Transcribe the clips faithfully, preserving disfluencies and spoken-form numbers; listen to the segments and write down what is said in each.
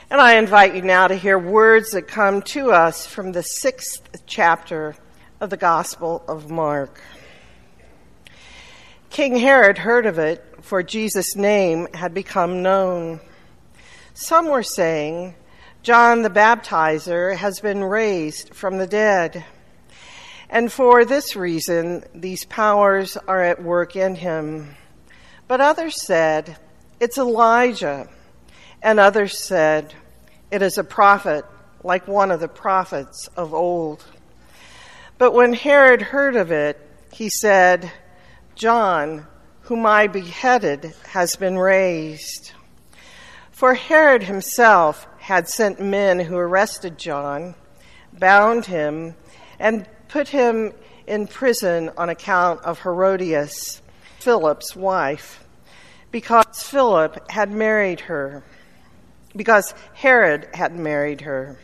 And I invite you now to hear words that come to us from the sixth chapter of the Gospel of Mark. King Herod heard of it, for Jesus' name had become known. Some were saying, John the Baptizer has been raised from the dead, and for this reason these powers are at work in him. But others said, it's Elijah. And others said, it is a prophet, like one of the prophets of old. But when Herod heard of it, he said, John, whom I beheaded, has been raised. For Herod himself had sent men who arrested John, bound him, and put him in prison on account of Herodias, Philip's wife, because Philip had married her. because Herod had married her.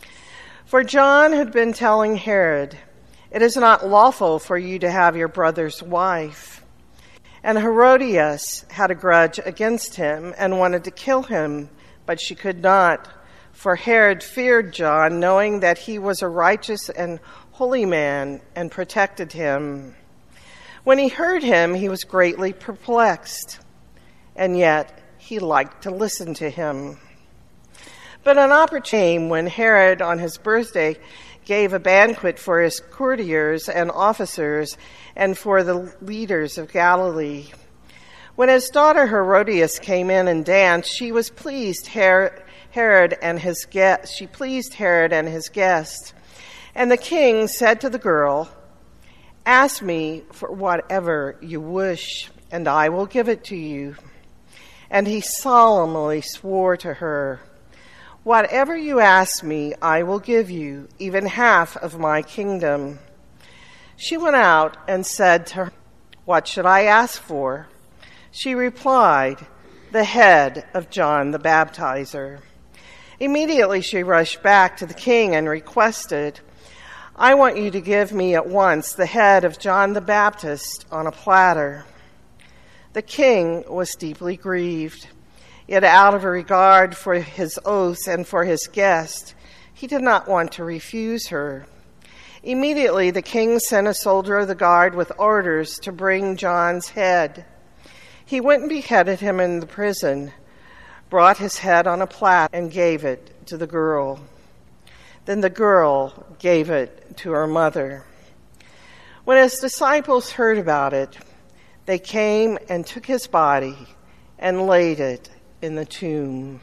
For John had been telling Herod, it is not lawful for you to have your brother's wife. And Herodias had a grudge against him and wanted to kill him, but she could not, for Herod feared John, knowing that he was a righteous and holy man, and protected him. When he heard him, he was greatly perplexed, and yet he liked to listen to him. But an opportunity came when Herod, on his birthday, gave a banquet for his courtiers and officers and for the leaders of Galilee. When his daughter Herodias came in and danced, she was pleased Herod and his guests. She pleased Herod and his guests. And the king said to the girl, ask me for whatever you wish, and I will give it to you. And he solemnly swore to her, whatever you ask me, I will give you, even half of my kingdom. She went out and said to her, what should I ask for? She replied, the head of John the Baptizer. Immediately she rushed back to the king and requested, I want you to give me at once the head of John the Baptist on a platter. The king was deeply grieved. Yet out of a regard for his oaths and for his guest, he did not want to refuse her. Immediately the king sent a soldier of the guard with orders to bring John's head. He went and beheaded him in the prison, brought his head on a platter, and gave it to the girl. Then the girl gave it to her mother. When his disciples heard about it, they came and took his body and laid it in the tomb.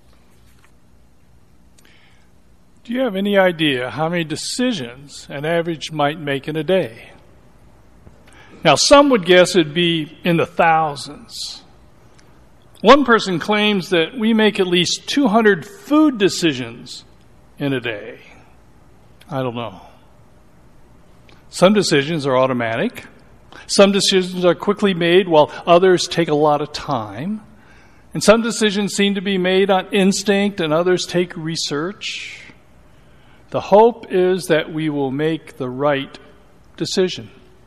Do you have any idea how many decisions an average might make in a day? Now, some would guess it'd be in the thousands. One person claims that we make at least two hundred food decisions in a day. I don't know. Some decisions are automatic. Some decisions are quickly made while others take a lot of time. And some decisions seem to be made on instinct and others take research. The hope is that we will make the right decision.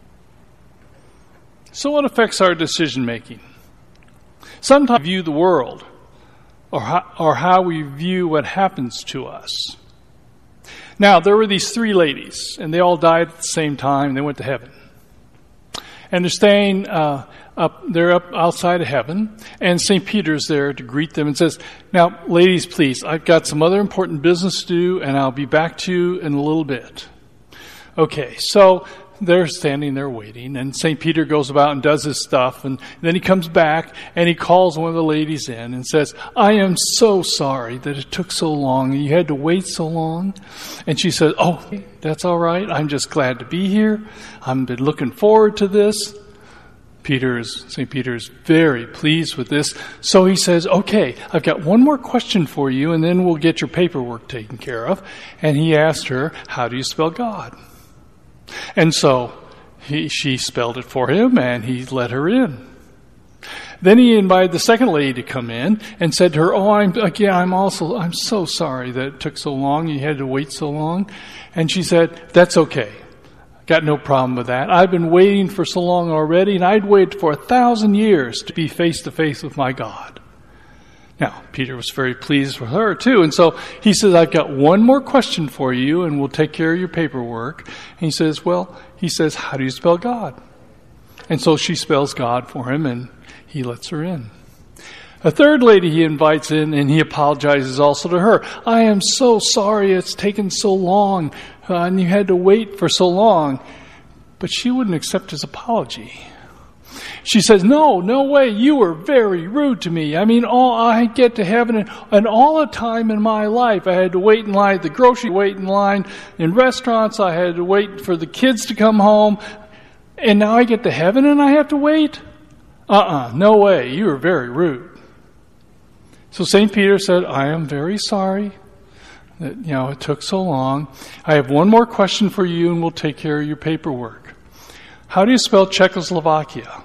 So what affects our decision making? Sometimes we view the world or how, or how we view what happens to us. Now, there were these three ladies, and they all died at the same time, and they went to heaven. And they're staying uh, up, they're up outside of heaven, and Saint Peter's there to greet them and says, now, ladies, please, I've got some other important business to do, and I'll be back to you in a little bit. Okay, so they're standing there waiting, and Saint Peter goes about and does his stuff, and then he comes back, and he calls one of the ladies in and says, I am so sorry that it took so long, and you had to wait so long. And she says, oh, that's all right. I'm just glad to be here. I've been looking forward to this. Peter is, Saint Peter is very pleased with this. So he says, okay, I've got one more question for you, and then we'll get your paperwork taken care of. And he asked her, how do you spell God? And so he, she spelled it for him, and he let her in. Then he invited the second lady to come in and said to her, oh, I'm, again, I'm also, I'm so sorry that it took so long. You had to wait so long. And she said, that's okay. Got no problem with that. I've been waiting for so long already, and I'd wait for a thousand years to be face to face with my God. Now, Peter was very pleased with her, too. And so he says, I've got one more question for you, and we'll take care of your paperwork. And he says, well, he says, how do you spell God? And so she spells God for him, and he lets her in. A third lady he invites in, and he apologizes also to her. I am so sorry it's taken so long, uh, and you had to wait for so long. But she wouldn't accept his apology. She says, no, no way, you were very rude to me. I mean, all I get to heaven, and, and all the time in my life, I had to wait in line at the grocery, wait in line in restaurants, I had to wait for the kids to come home, and now I get to heaven and I have to wait? Uh-uh, no way, you were very rude. So Saint Peter said, I am very sorry that, you know, it took so long. I have one more question for you, and we'll take care of your paperwork. How do you spell Czechoslovakia?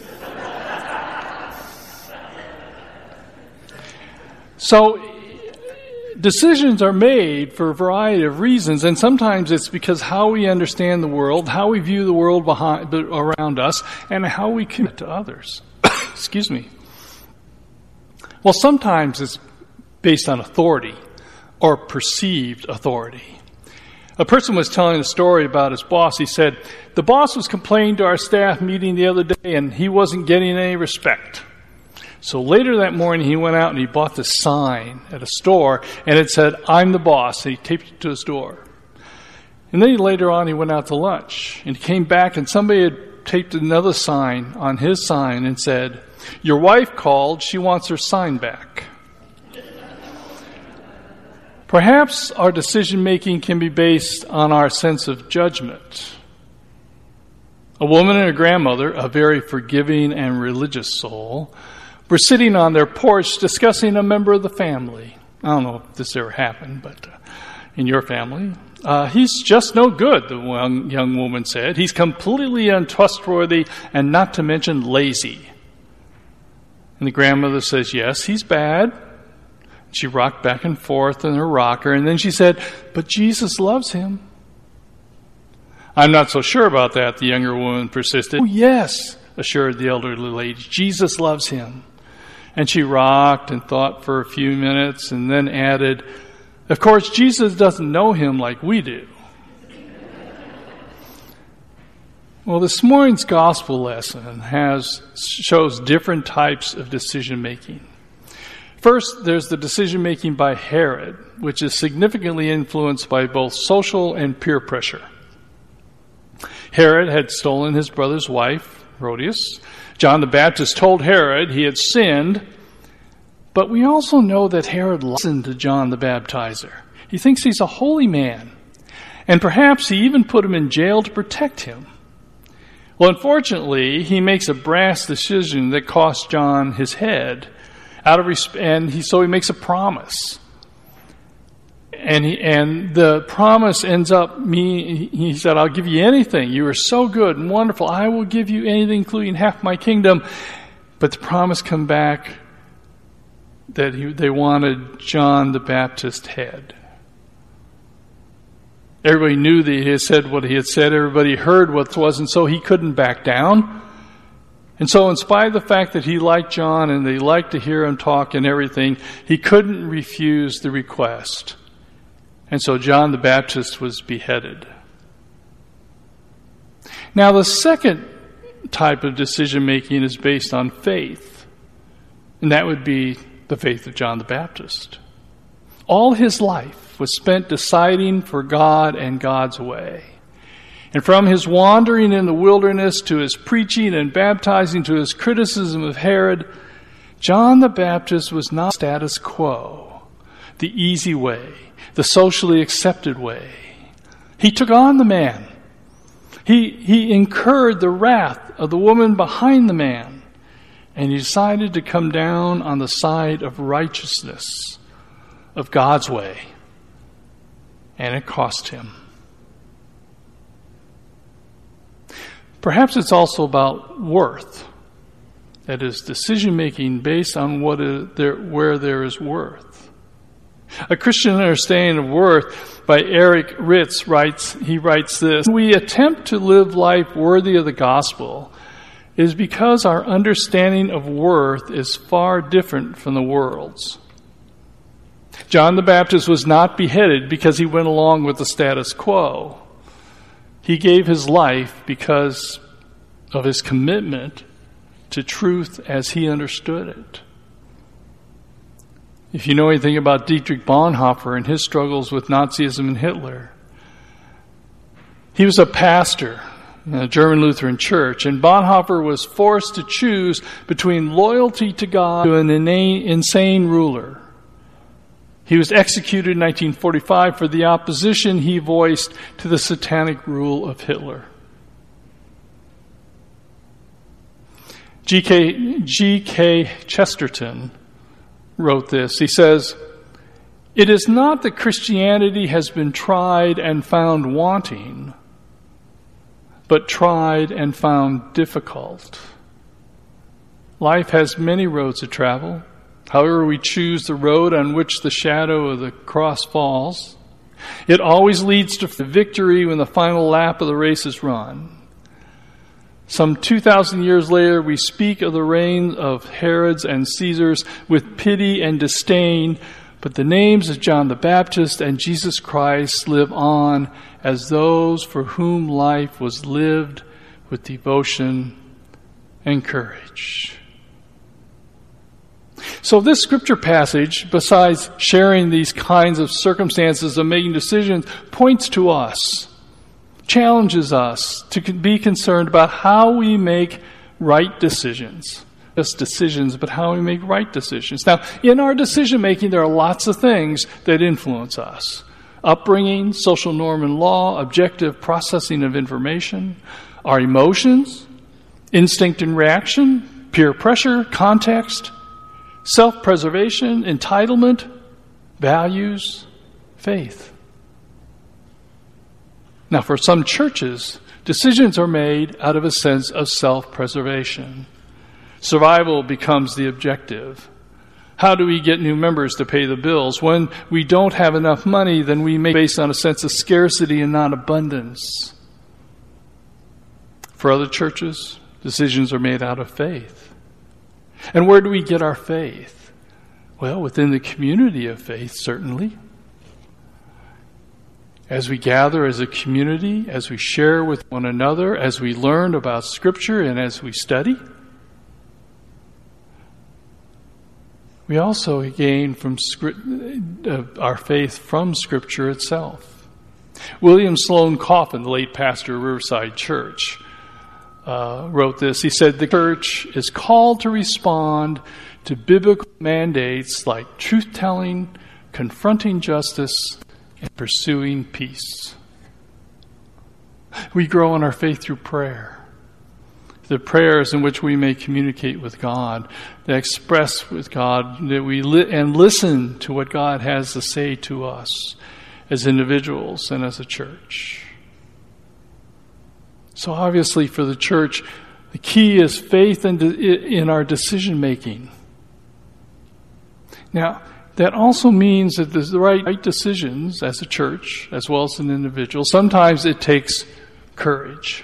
So, decisions are made for a variety of reasons, and sometimes it's because how we understand the world, how we view the world behind, around us, and how we commit to others. Excuse me. Well, sometimes it's based on authority or perceived authority. A person was telling a story about his boss. He said, the boss was complaining to our staff meeting the other day, and he wasn't getting any respect. So later that morning, he went out and he bought this sign at a store, and it said, I'm the boss, and he taped it to his door. And then he, later on, he went out to lunch, and he came back, and somebody had taped another sign on his sign and said, your wife called, she wants her sign back. Perhaps our decision-making can be based on our sense of judgment. A woman and her grandmother, a very forgiving and religious soul, were sitting on their porch discussing a member of the family. I don't know if this ever happened, but uh, in your family. Uh, he's just no good, the young, young woman said. He's completely untrustworthy and not to mention lazy. And the grandmother says, yes, he's bad. She rocked back and forth in her rocker, and then she said, but Jesus loves him. I'm not so sure about that, the younger woman persisted. Oh, yes, assured the elderly lady, Jesus loves him. And she rocked and thought for a few minutes and then added, of course, Jesus doesn't know him like we do. Well, this morning's gospel lesson has shows different types of decision making. First, there's the decision-making by Herod, which is significantly influenced by both social and peer pressure. Herod had stolen his brother's wife, Herodias. John the Baptist told Herod he had sinned, but we also know that Herod listened to John the Baptizer. He thinks he's a holy man, and perhaps he even put him in jail to protect him. Well, unfortunately, he makes a brash decision that costs John his head. Out of resp- and he so he makes a promise, and he and the promise ends up me. He said, "I'll give you anything. You are so good and wonderful. I will give you anything, including half my kingdom." But the promise come back that he, they wanted John the Baptist's head. Everybody knew that he had said what he had said. Everybody heard what it was, and so he couldn't back down. And so in spite of the fact that he liked John and they liked to hear him talk and everything, he couldn't refuse the request. And so John the Baptist was beheaded. Now the second type of decision making is based on faith. And that would be the faith of John the Baptist. All his life was spent deciding for God and God's way. And from his wandering in the wilderness to his preaching and baptizing to his criticism of Herod, John the Baptist was not status quo, the easy way, the socially accepted way. He took on the man. He, he incurred the wrath of the woman behind the man, and he decided to come down on the side of righteousness, of God's way. And it cost him. Perhaps it's also about worth. That is, decision-making based on what is there, where there is worth. A Christian understanding of worth by Eric Ritz writes, he writes this, we attempt to live life worthy of the gospel, is because our understanding of worth is far different from the world's. John the Baptist was not beheaded because he went along with the status quo. He gave his life because of his commitment to truth as he understood it. If you know anything about Dietrich Bonhoeffer and his struggles with Nazism and Hitler, he was a pastor in a German Lutheran church, and Bonhoeffer was forced to choose between loyalty to God to an insane ruler. He was executed in nineteen forty-five for the opposition he voiced to the satanic rule of Hitler. G K G K Chesterton wrote this. He says, "It is not that Christianity has been tried and found wanting, but tried and found difficult. Life has many roads to travel. However we choose the road on which the shadow of the cross falls, it always leads to victory when the final lap of the race is run. Some two thousand years later, we speak of the reign of Herods and Caesars with pity and disdain, but the names of John the Baptist and Jesus Christ live on as those for whom life was lived with devotion and courage." So this scripture passage, besides sharing these kinds of circumstances of making decisions, points to us, challenges us to be concerned about how we make right decisions. Just decisions, but how we make right decisions. Now, in our decision making, there are lots of things that influence us. Upbringing, social norm and law, objective processing of information, our emotions, instinct and reaction, peer pressure, context, self-preservation, entitlement, values, faith. Now, for some churches, decisions are made out of a sense of self-preservation. Survival becomes the objective. How do we get new members to pay the bills? When we don't have enough money, then we make based on a sense of scarcity and not abundance. For other churches, decisions are made out of faith. And where do we get our faith? Well, within the community of faith, certainly. As we gather as a community, as we share with one another, as we learn about Scripture and as we study, we also gain from uh, our faith from Scripture itself. William Sloane Coffin, the late pastor of Riverside Church, uh, wrote this. He said, "The church is called to respond to biblical mandates like truth-telling, confronting justice, and pursuing peace." We grow in our faith through prayer. The prayers in which we may communicate with God, that express with God, that we li- and listen to what God has to say to us as individuals and as a church. So obviously for the church, the key is faith in, de- in our decision making. Now, that also means that there's the right, right decisions as a church, as well as an individual. Sometimes it takes courage.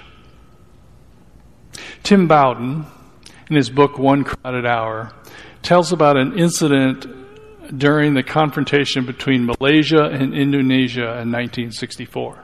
Tim Bowden, in his book One Crowded Hour, tells about an incident during the confrontation between Malaysia and Indonesia in nineteen sixty-four.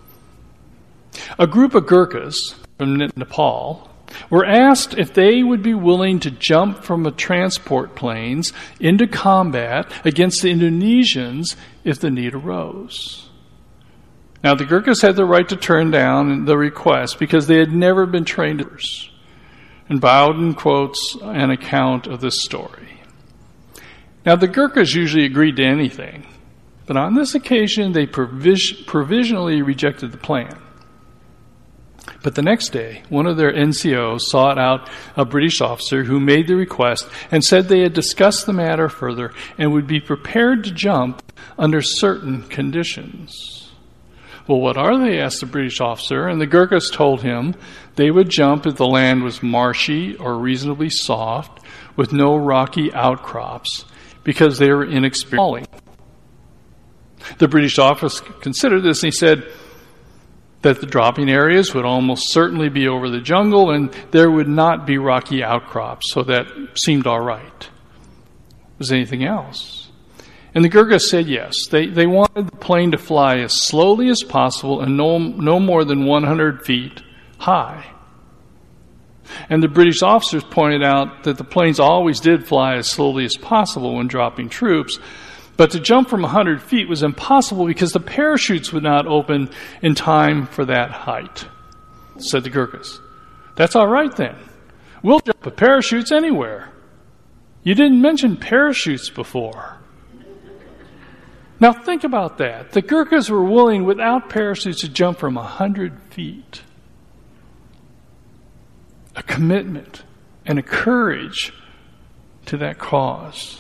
A group of Gurkhas from Nepal were asked if they would be willing to jump from a transport planes into combat against the Indonesians if the need arose. Now, the Gurkhas had the right to turn down the request because they had never been trained. And Bowden quotes an account of this story. Now, the Gurkhas usually agreed to anything, but on this occasion they provis- provisionally rejected the plan. But the next day, one of their N C Os sought out a British officer who made the request and said they had discussed the matter further and would be prepared to jump under certain conditions. Well, what are they? Asked the British officer, and the Gurkhas told him they would jump if the land was marshy or reasonably soft with no rocky outcrops because they were inexperienced. The British officer considered this and he said, that the dropping areas would almost certainly be over the jungle and there would not be rocky outcrops, so that seemed all right. Was anything else? And the Gurkhas said yes. They they wanted the plane to fly as slowly as possible and no, no more than one hundred feet high. And the British officers pointed out that the planes always did fly as slowly as possible when dropping troops, but to jump from one hundred feet was impossible because the parachutes would not open in time for that height, said the Gurkhas. That's all right then. We'll jump with parachutes anywhere. You didn't mention parachutes before. Now think about that. The Gurkhas were willing, without parachutes, to jump from one hundred feet. A commitment and a courage to that cause.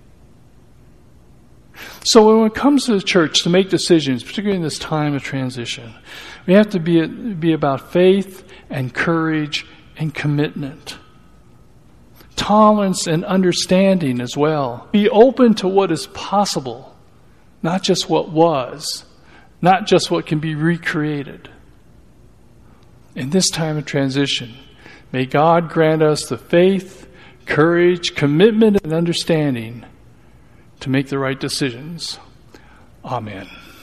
So when it comes to the church to make decisions, particularly in this time of transition, we have to be, be about faith and courage and commitment. Tolerance and understanding as well. Be open to what is possible, not just what was, not just what can be recreated. In this time of transition, may God grant us the faith, courage, commitment, and understanding to make the right decisions. Amen.